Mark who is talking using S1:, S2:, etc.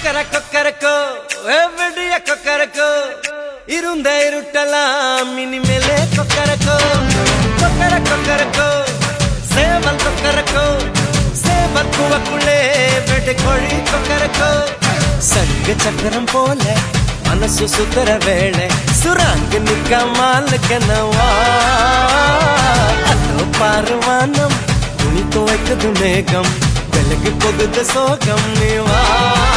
S1: கொக்கரக்கோ எவ்வடிய கொக்கரக்கோ இருந்த இருட்டலாம் இனிமேலே கொக்கரக்கோ கொக்கரக்கோ சேவல் கொக்கரக்கோ சேவல் கூவக்குள்ளே வெட்டு கோழி கொக்கரக்கோ சங்க சக்கரம் போல மனசு சுத்தர வேளை சுராங்க நிக்காமலுக்கனவா அதோ பார்வானம் துணி துவைக்குது மேகம் வெலகு போகுது சோகம் நீவா